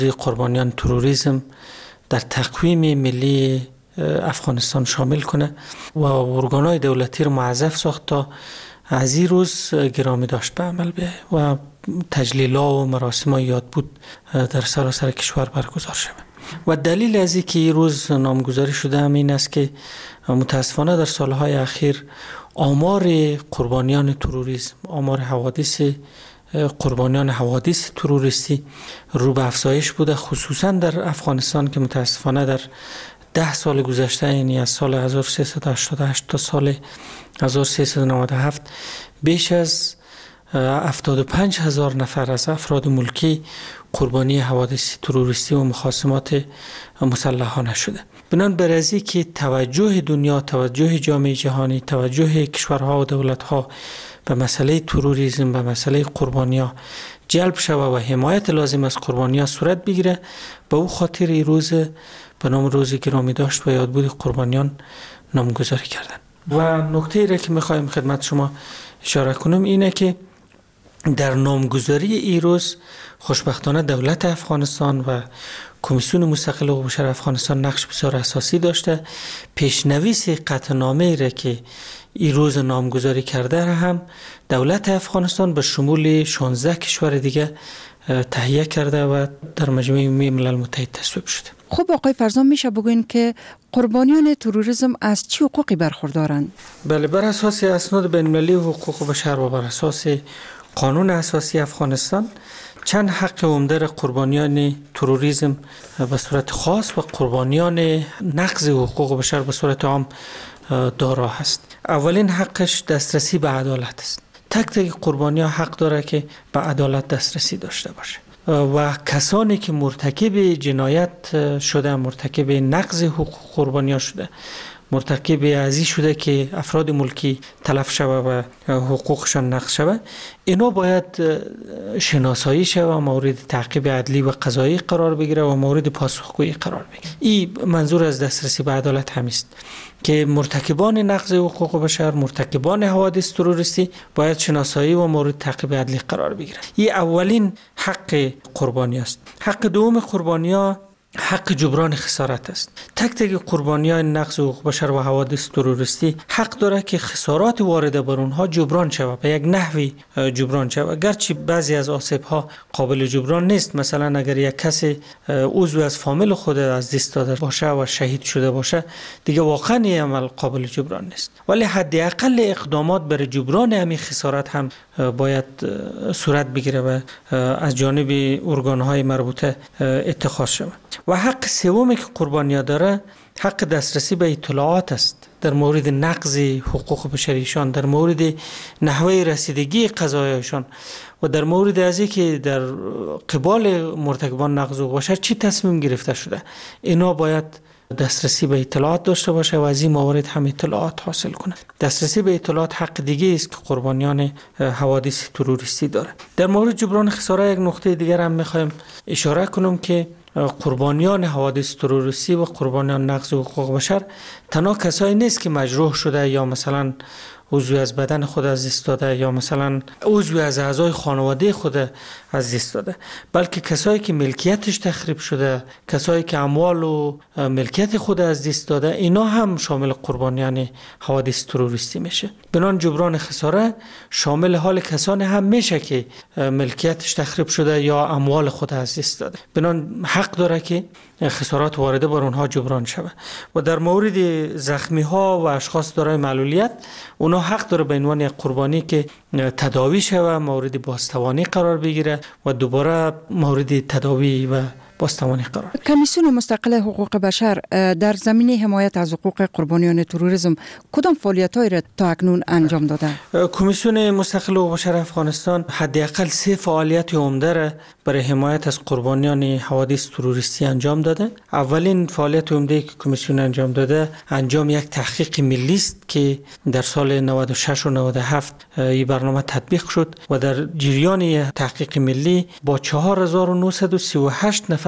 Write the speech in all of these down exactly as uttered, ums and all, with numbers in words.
قربانیان تروریسم در تقویم ملی افغانستان شامل کنه و ارگان‌های دولتی رو موظف ساخت تا از این روز گرامی داشت به عمل بیاید و تجلیل‌ها و مراسم یاد بود در سراسر کشور برگزار شود. و دلیل از این که این روز نامگذاری شده هم این است که متاسفانه در سالهای اخیر آمار قربانیان تروریسم، آمار حوادث قربانیان حوادث تروریستی رو به افزایش بوده، خصوصا در افغانستان که متاسفانه در ده سال گذشته، یعنی از سال هزار و سیصد و هشتاد و هشت تا سال هزار و سیصد و نود و هفت، بیش از هفتاد و پنج هزار نفر از افراد ملکی قربانی حوادث تروریستی و مخاصمات مسلحانه شده. بنان بر از این که توجه دنیا، توجه جامعه جهانی، توجه کشورها و دولتها به مسئله تروریسم، به مسئله قربانی‌ها جلب شود و حمایت لازم از قربانی‌ها صورت بگیره، به او خاطر این روز به نام روز گرامی داشت و یادبود قربانیان نامگذاری کردن. و نکته ای را که می‌خوایم خدمت شما اشاره کنم اینه که در نامگذاری این روز خوشبختانه دولت افغانستان و کمیسیون مستقل حقوق بشر افغانستان نقش بسیار اساسی داشته. پیشنویس قطعنامه‌ای را که این روز نامگذاری کرده هم دولت افغانستان به شمول شانزده کشور دیگه تهیه کرده و در مجمع ملل متحد تصویب شده. خب آقای فرزان، میشه بگوین که قربانیان تروریسم از چه حقوقی برخوردارند؟ بله، بر اساس اسناد بین‌المللی حقوق بشر و بر اساس قانون اساسی افغانستان چند حق عمده قربانیان تروریسم به صورت خاص و قربانیان نقض حقوق بشر به صورت عام دارا هست. اولین حقش دسترسی به عدالت است. تک تک قربانیان حق داره که به عدالت دسترسی داشته باشه و کسانی که مرتکب جنایت شده، مرتکب نقض حقوق قربانیان شده، مرتکب ازی شده که افراد ملکی تلف شوه و حقوقشان نقض شوه، اینا باید شناسایی شوه و مورد تعقیب عدلی و قضایی قرار بگیره و مورد پاسخگویی قرار بگیره. این منظور از دسترسی به عدالت هم است که مرتکبان نقض حقوق بشر، مرتکبان حوادث تروریستی باید شناسایی و مورد تعقیب عدلی قرار بگیره. این اولین حق قربانی است. حق دوم قربانی‌ها حق جبران خسارت است. تک تک قربانیان نقض حقوق بشر و حوادث تروریستی حق داره که خسارات وارده بر اونها جبران شود، به یک نحوی جبران شود. گرچه بعضی از آسیب ها قابل جبران نیست، مثلا اگر یک کسی عضو از فامیل خود از دست داده باشه و شهید شده باشه، دیگه واقعا این عمل قابل جبران نیست، ولی حداقل اقدامات برای جبران همین خسارت هم باید صورت بگیره و از جانب ارگان‌های مربوطه اتخاذ شود. و حق سومی که قربانی‌ها داره حق دسترسی به اطلاعات است در مورد نقض حقوق بشریشان، در مورد نحوه رسیدگی قضایشان و در مورد از اینکه در قبال مرتکبان نقض حقوق بشر چی تصمیم گرفته شده. اینا باید دسترسی به اطلاعات داشته باشه و از این موارد هم اطلاعات حاصل کنه. دسترسی به اطلاعات حق دیگه است که قربانیان حوادث تروریستی داره. در مورد جبران خسارت یک نقطه دیگر هم میخوایم اشاره کنم که قربانیان حوادث تروریستی و قربانیان نقض حقوق بشر تنها کسایی نیست که مجروح شده یا مثلا عضوی از بدن خود از دست داده یا مثلا عضوی از اعضای خانواده خود از دست داده، بلکه کسایی که ملکیتش تخریب شده، کسایی که اموال و ملکیت خود از دست داده، اینا هم شامل قربانیان حوادث تروریستی میشه. بنان جبران خسارت شامل حال کسانی هم میشه که ملکیتش تخریب شده یا اموال خود از دست داده. بنان حق داره که خسارات وارده بر اونها جبران شود. و در مورد زخمی ها و اشخاص دارای معلولیت، اونها حق داره به عنوان یک قربانی که تداوی شود، مورد بازتوانی قرار بگیره و دوباره مورد تداوی و بازتوانی قرار. کمیسیون مستقل حقوق بشر در زمینه حمایت از حقوق قربانیان تروریسم کدام فعالیت‌هایی را تا اکنون انجام داده؟ کمیسیون مستقل حقوق بشر افغانستان حداقل سه فعالیت عمده را برای حمایت از قربانیان حوادث تروریستی انجام داده. اولین فعالیت عمده که کمیسیون انجام داده انجام یک تحقیق ملی است که در سال نود و شش و نود و هفت این برنامه تطبیق شد و در جریان تحقیق ملی با چهار هزار و نهصد و سی و هشت نفر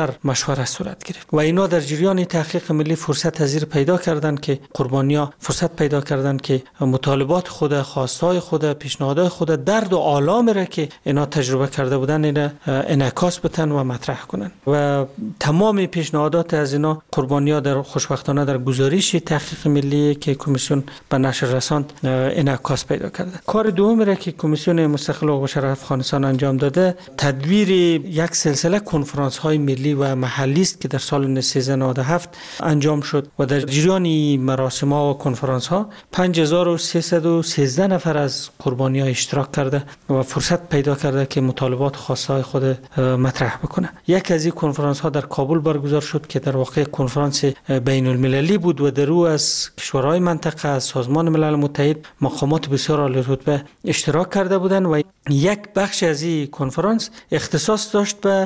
نفر مشوره صورت گرفت و اینا در جریان تحقیق ملی فرصت پذیر پیدا کردند که قربانی‌ها فرصت پیدا کردند که مطالبات خود، خواستهای خود، پیشنهادهای خود، درد و آلامی را که اینا تجربه کرده بودن اینا انعکاس بدن و مطرح کنند و تمام پیشنهادات از اینا قربانی‌ها در خوشبختانه در گزارش تحقیق ملی که کمیسیون به نشر رساند انعکاس پیدا کرده. کار دومی را که کمیسیون مستقل حقوق بشر افغانستان انجام داده تدبیر یک سلسله کنفرانس های ملی و محلی است که در سال سیزده نود و هفت انجام شد و در جریان مراسم ها و کنفرانس ها پنج هزار و سیصد و سیزده نفر از قربانی ها اشتراک کرده و فرصت پیدا کرده که مطالبات خاصه های خود مطرح بکنه. یک از این کنفرانس ها در کابل برگزار شد که در واقع کنفرانس بین المللی بود و در او از کشورهای منطقه، از سازمان ملل متحد مقامات بسیار عالی رتبه اشتراک کرده بودند و یک بخش از این کنفرانس اختصاص داشت به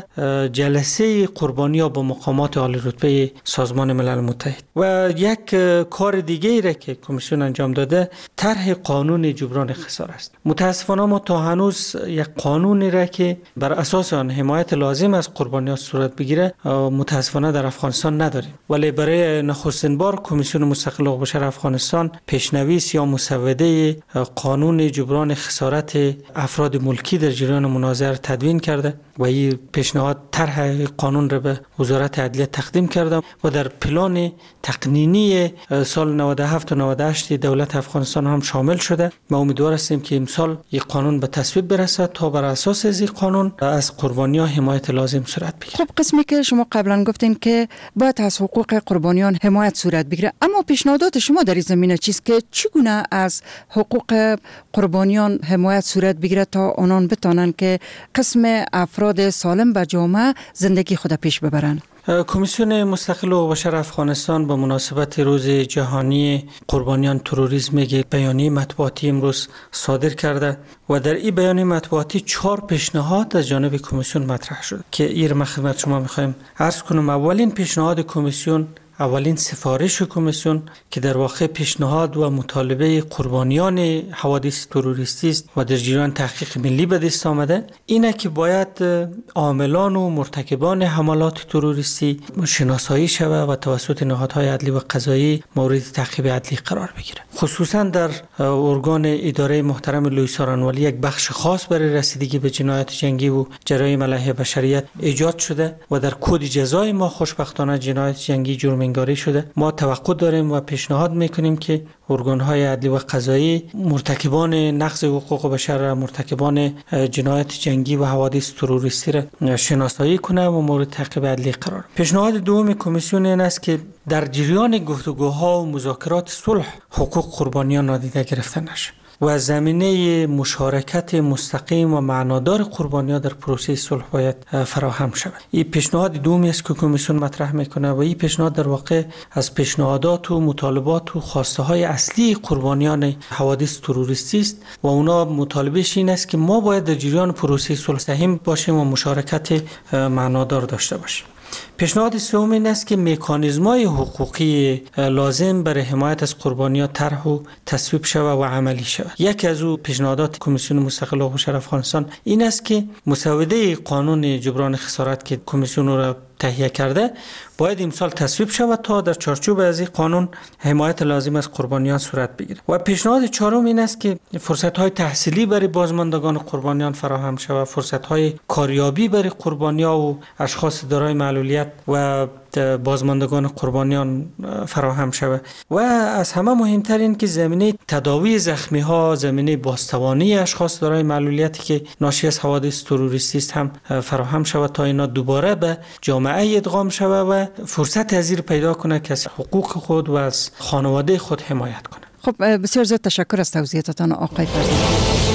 جلسه قربانی‌ها با مقامات عالی رتبه سازمان ملل متحد و یک کار دیگه را که کمیسیون انجام داده طرح قانون جبران خسارت است. متاسفانه ما تا هنوز یک قانونی را که بر اساس آن حمایت لازم از قربانی‌ها صورت بگیره متاسفانه در افغانستان نداریم، ولی برای نخستین بار کمیسیون مستقل حقوق بشر افغانستان پیشنویس یا مسوده قانون جبران خسارت افراد ملکی در جریان مناظره تدوین کرده و این پیشنهاد طرح قانون را به وزارت عدلیه تقدیم کرده و در پلان تقنینی سال نود و هفت و نود و هشت دولت افغانستان هم شامل شده. ما امیدوار هستیم که امسال این قانون به تصویب برسد تا بر اساس از این قانون از قربانیان حمایت لازم صورت بگیره. خب قسمی که شما قبلا گفتین که باید از حقوق قربانیان حمایت صورت بگیره، اما پیشنهادات شما در این زمینه چیست که چگونه از حقوق قربانیان حمایت صورت بگیره تا آنان بتانند که قسم افراد سالم و جامعه زندگی خود پیش ببرند؟ کمیسیون مستقل حقوق بشر افغانستان به مناسبت روز جهانی قربانیان تروریسم یک بیانیه مطبوعاتی امروز صادر کرده و در این بیانیه مطبوعاتی چهار پیشنهاد از جانب کمیسیون مطرح شد که این را خدمت شما می‌خوایم عرض کنم. اولین پیشنهاد کمیسیون، اولین سفارش کمیسیون که در واقع پیشنهاد و مطالبه قربانیان حوادث تروریستی است و در جریان تحقیق ملی به دست آمده، اینه که باید عاملان و مرتکبان حملات تروریستی شناسایی شود و توسط نهادهای عدلی و قضایی مورد تعقیب عدلی قرار بگیره. خصوصا در ارگان اداره محترم لویی سارنوالی یک بخش خاص برای رسیدگی به جنایت جنگی و جرایم علیه بشریت ایجاد شده و در کد جزای ما خوشبختانه جنایت جنگی جرم انگاری شده. ما توقع داریم و پیشنهاد میکنیم که ارگان‌های عدلی و قضایی مرتکبان نقض حقوق بشر، مرتکبان جنایت جنگی و حوادث تروریستی را شناسایی کنه و مورد تعقیب عدلی قرار. پیشنهاد دوم کمیسیون این است که در جریان گفتگوها و مذاکرات صلح حقوق قربانیان نادیده گرفته نشه و زمینه مشارکت مستقیم و معنادار قربانیان در پروسه صلح باید فراهم شود. این پیشنهاد دومی است که کمیسیون مطرح میکنه و این پیشنهاد در واقع از پیشنهادات و مطالبات و خواسته های اصلی قربانیان حوادث تروریستی است و اونا مطالبهش این است که ما باید در جریان پروسه صلح سهیم باشیم و مشارکت معنادار داشته باشیم. پیشنهاد سوم این است که مکانیزم‌های حقوقی لازم برای حمایت از قربانیان طرح و تصویب شود و عملی شود. یکی از او پیشنهادات کمیسیون مستقل حقوق بشر افغانستان این است که مسوده قانون جبران خسارت که کمیسیون را تهیه کرده باید امسال تصویب شود تا در چارچوب از این قانون حمایت لازم از قربانیان صورت بگیرد. و پیشنهاد چهارم این است که فرصت‌های تحصیلی برای بازماندگان قربانیان فراهم شود، فرصت‌های کاریابی برای قربانیان و اشخاص دارای معلولیت و بازماندگان قربانیان فراهم شود و از همه مهمتر این که زمینه تداوی زخمی ها، زمینه بازتوانی اشخاص دارای معلولیتی که ناشی از حوادث تروریستی است هم فراهم شود تا اینا دوباره به جامعه ادغام شود و فرصت پذیر پیدا کنه که از حقوق خود و از خانواده خود حمایت کنه. خب بسیار زیاد تشکر از توضیحاتتان آقای فرزند.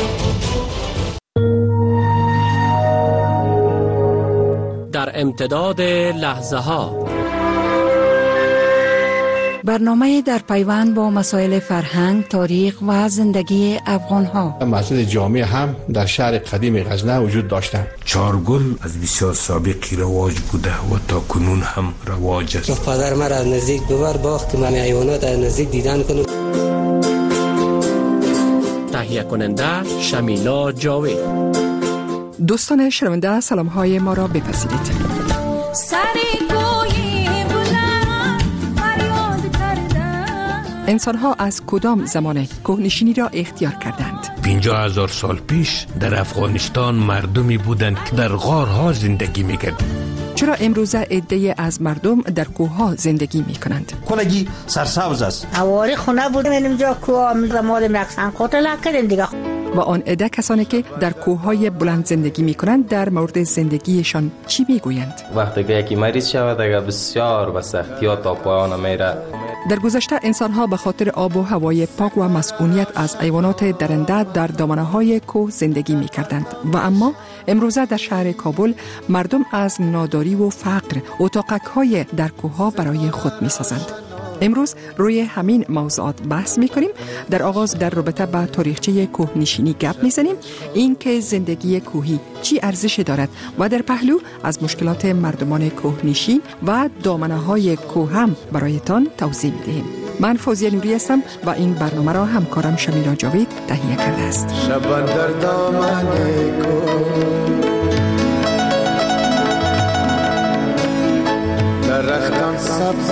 در امتداد لحظه ها برنامه در پیوند با مسائل فرهنگ، تاریخ و زندگی افغان ها. مسجد جامع هم در شهر قدیم غزنه وجود داشتند. چارگل از بسیار سابقی رواج بوده و تا کنون هم رواج است. پدر من از نزدیک ببر باخت من حیوانات از نزدیک دیدن کنم. تهیه کننده شمیلا جاوید. دوستان شنونده سلام های ما را بپذیرید. انسان‌ها از کدام زمانه کوهنشینی را اختیار کردند؟ پنجاه هزار سال پیش در افغانستان مردمی بودند که در غارها زندگی می‌کردند. چرا امروزه عده‌ای از مردم در کوه‌ها زندگی می‌کنند؟ کلگی سرسبز است. اواری خونه بودیم اینجا کوه می‌زمالیم رقصن قتل کردیم دیگه. و آن عده کسانی که در کوه‌های بلند زندگی می‌کنند در مورد زندگیشان چی می‌گویند؟ وقتی که یکی مریض شود دیگه بسیار به سختی‌ها تا پایان میره. در گذشته انسان‌ها به خاطر آب و هوای پاک و مسئولیت از حیوانات درنده در دامنه‌های کوه زندگی می‌کردند و اما امروزه در شهر کابل مردم از ناداری و فقر اتاقک‌های در کوه‌ها برای خود می‌سازند. امروز روی همین موضوعات بحث می‌کنیم. در آغاز در رابطه با تاریخچه کوهنشینی گپ می‌زنیم، این که زندگی کوهی چی ارزشی دارد و در پهلو از مشکلات مردمان کوهنشین و دامنه‌های کوه هم برایتان توضیح می‌دهیم. من فوزیه نوری هستم و این برنامه را همکارم شمیلا جاوید تهیه کرده است. شبان در دامن کوه درختان سبز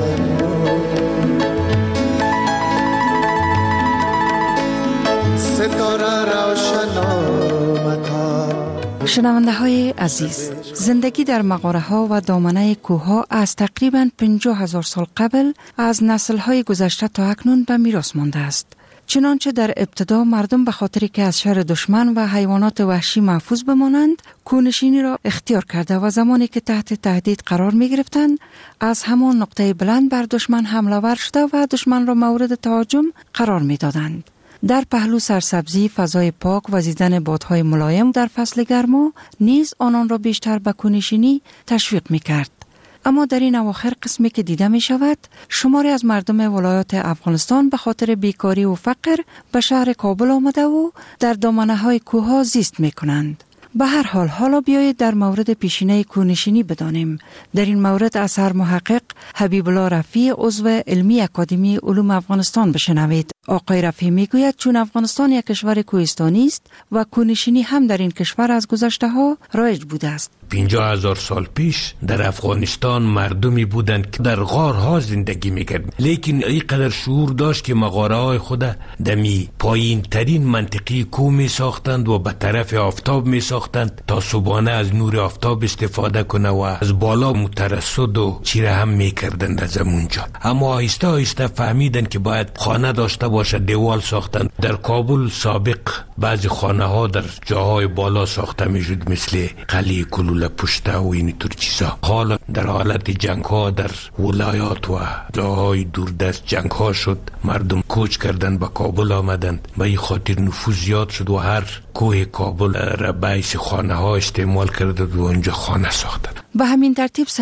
شنونده های عزیز، زندگی در مغاره ها و دامنه کوه ها از تقریباً پنجاه هزار سال قبل از نسل های گذشته تا اکنون به میراث مانده است. چنانچه در ابتدا مردم به خاطری که از شر دشمن و حیوانات وحشی محفوظ بمانند کوهنشینی را اختیار کرده و زمانی که تحت تهدید قرار می گرفتند از همان نقطه بلند بر دشمن حمله ور شده و دشمن را مورد تهاجم قرار می دادند. در پهلو سرسبزی، فضای پاک و زیدن بادهای ملایم در فصل گرما نیز آنان را بیشتر به کوهنشینی تشویق می کرد. اما در این اواخر قسمی که دیده می شود، شماری از مردم ولایات افغانستان به خاطر بیکاری و فقر به شهر کابل آمده و در دامنه های کوه ها زیست می کنند. به هر حال حالا بیایید در مورد پیشینه کوهنشینی بدانیم. در این مورد از هر محقق حبیب الله رفیع عضو علمی اکادمی علوم افغانستان بشنوید. آقای رفیع میگوید چون افغانستان یک کشور کوهستانی است و کوهنشینی هم در این کشور از گذشته ها رایج بوده است. پنجاه هزار سال پیش در افغانستان مردمی بودند که در غارها زندگی میکردند، لیکن اینقدر شعور داشت که مغاره های خود دمی پایین ترین منطقی کوه می ساختند و به طرف آفتاب می ساختند تا صبحانه از نور آفتاب استفاده کنه و از بالا مترصد و چیره هم میکردند از اونجا. اما آهسته آهسته فهمیدند که باید خانه داشته باشه، دیوال ساختند. در کابل سابق بعضی خانه ها در جاهای بالا ساخته میشد مثل قلعه کلوله پشته و این طور چیزا. حالا در حالت جنگ ها در ولایات و جاهای دوردست جنگ ها شد، مردم کوچ کردن به کابل آمدند، به این خاطر نفوذ زیاد شد و هر کوه کابل را بایس خانه ها استعمال کرده و اونجا خانه ساختند. به همین ترتیب